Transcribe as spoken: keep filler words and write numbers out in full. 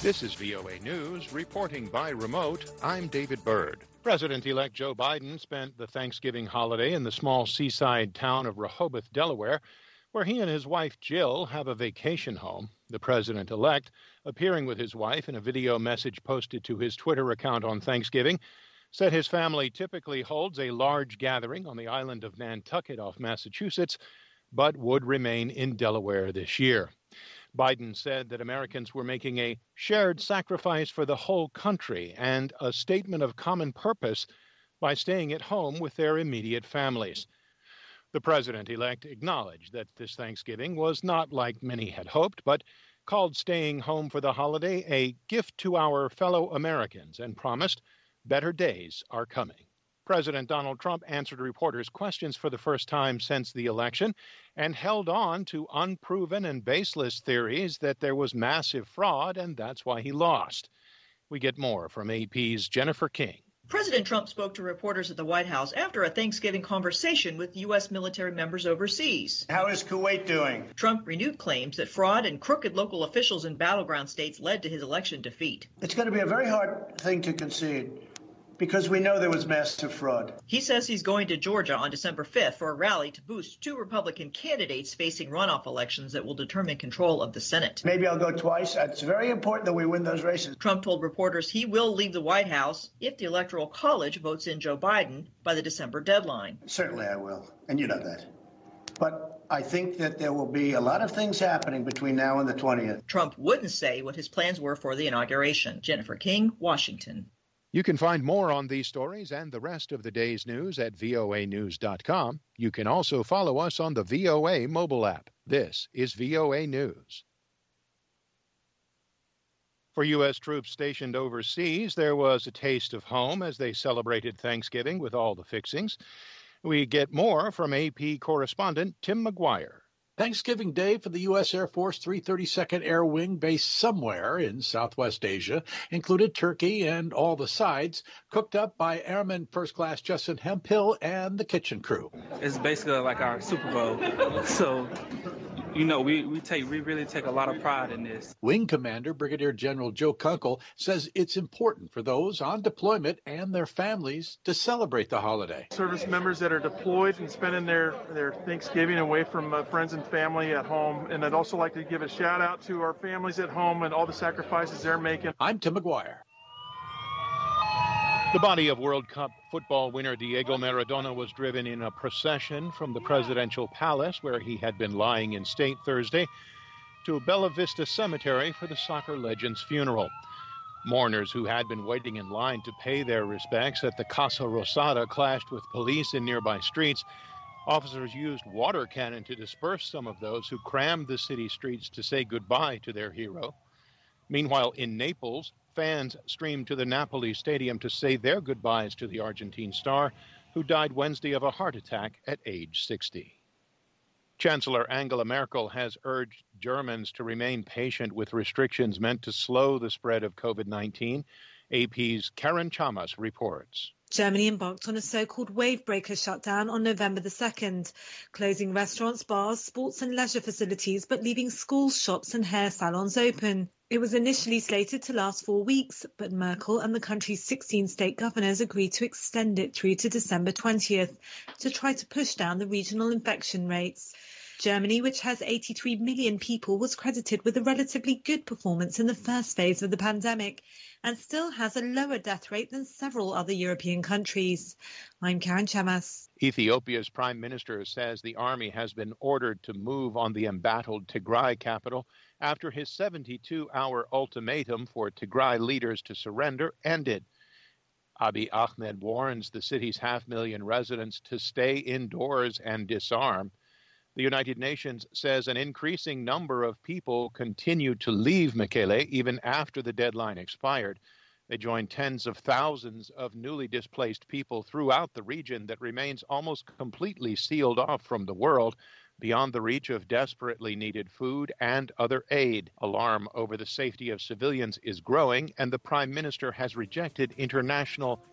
This is V O A News, reporting by remote. I'm David Byrd. President-elect Joe Biden spent the Thanksgiving holiday in the small seaside town of Rehoboth, Delaware, where he and his wife Jill have a vacation home. The president-elect, appearing with his wife in a video message posted to his Twitter account on Thanksgiving, said his family typically holds a large gathering on the island of Nantucket off Massachusetts, but would remain in Delaware this year. Biden said that Americans were making a shared sacrifice for the whole country and a statement of common purpose by staying at home with their immediate families. The president-elect acknowledged that this Thanksgiving was not like many had hoped, but called staying home for the holiday a gift to our fellow Americans and promised better days are coming. President Donald Trump answered reporters' questions for the first time since the election and held on to unproven and baseless theories that there was massive fraud and that's why he lost. We get more from A P's Jennifer King. President Trump spoke to reporters at the White House after a Thanksgiving conversation with U S military members overseas. How is Kuwait doing? Trump renewed claims that fraud and crooked local officials in battleground states led to his election defeat. It's going to be a very hard thing to concede, because we know there was massive fraud. He says he's going to Georgia on December fifth for a rally to boost two Republican candidates facing runoff elections that will determine control of the Senate. Maybe I'll go twice. It's very important that we win those races. Trump told reporters he will leave the White House if the Electoral College votes in Joe Biden by the December deadline. Certainly I will, and you know that. But I think that there will be a lot of things happening between now and the twentieth. Trump wouldn't say what his plans were for the inauguration. Jennifer King, Washington. You can find more on these stories and the rest of the day's news at V O A news dot com. You can also follow us on the V O A mobile app. This is V O A News. For U S troops stationed overseas, there was a taste of home as they celebrated Thanksgiving with all the fixings. We get more from A P correspondent Tim McGuire. Thanksgiving Day for the U S Air Force three thirty-second Air Wing based somewhere in Southwest Asia included turkey and all the sides cooked up by Airman First Class Justin Hemphill and the kitchen crew. It's basically like our Super Bowl. So, you know, we, we take we really take a lot of pride in this. Wing Commander Brigadier General Joe Kunkel says it's important for those on deployment and their families to celebrate the holiday. Service members that are deployed and spending their, their Thanksgiving away from uh, friends and family at home. And I'd also like to give a shout out to our families at home and all the sacrifices they're making. I'm Tim McGuire. The body of World Cup football winner Diego Maradona was driven in a procession from the presidential palace, where he had been lying in state Thursday, to Bella Vista Cemetery for the soccer legend's funeral. Mourners who had been waiting in line to pay their respects at the Casa Rosada clashed with police in nearby streets. Officers used water cannon to disperse some of those who crammed the city streets to say goodbye to their hero. Meanwhile, in Naples, fans streamed to the Napoli Stadium to say their goodbyes to the Argentine star, who died Wednesday of a heart attack at age sixty. Chancellor Angela Merkel has urged Germans to remain patient with restrictions meant to slow the spread of COVID nineteen. A P's Karen Chamas reports. Germany embarked on a so-called wave-breaker shutdown on November the second, closing restaurants, bars, sports and leisure facilities, but leaving schools, shops and hair salons open. It was initially slated to last four weeks, but Merkel and the country's sixteen state governors agreed to extend it through to December twentieth to try to push down the regional infection rates. Germany, which has eighty-three million people, was credited with a relatively good performance in the first phase of the pandemic and still has a lower death rate than several other European countries. I'm Karen Chamas. Ethiopia's prime minister says the army has been ordered to move on the embattled Tigray capital after his seventy-two hour ultimatum for Tigray leaders to surrender ended. Abiy Ahmed warns the city's half-million residents to stay indoors and disarm. The United Nations says an increasing number of people continue to leave Mekele even after the deadline expired. They join tens of thousands of newly displaced people throughout the region that remains almost completely sealed off from the world, beyond the reach of desperately needed food and other aid. Alarm over the safety of civilians is growing, and the Prime Minister has rejected international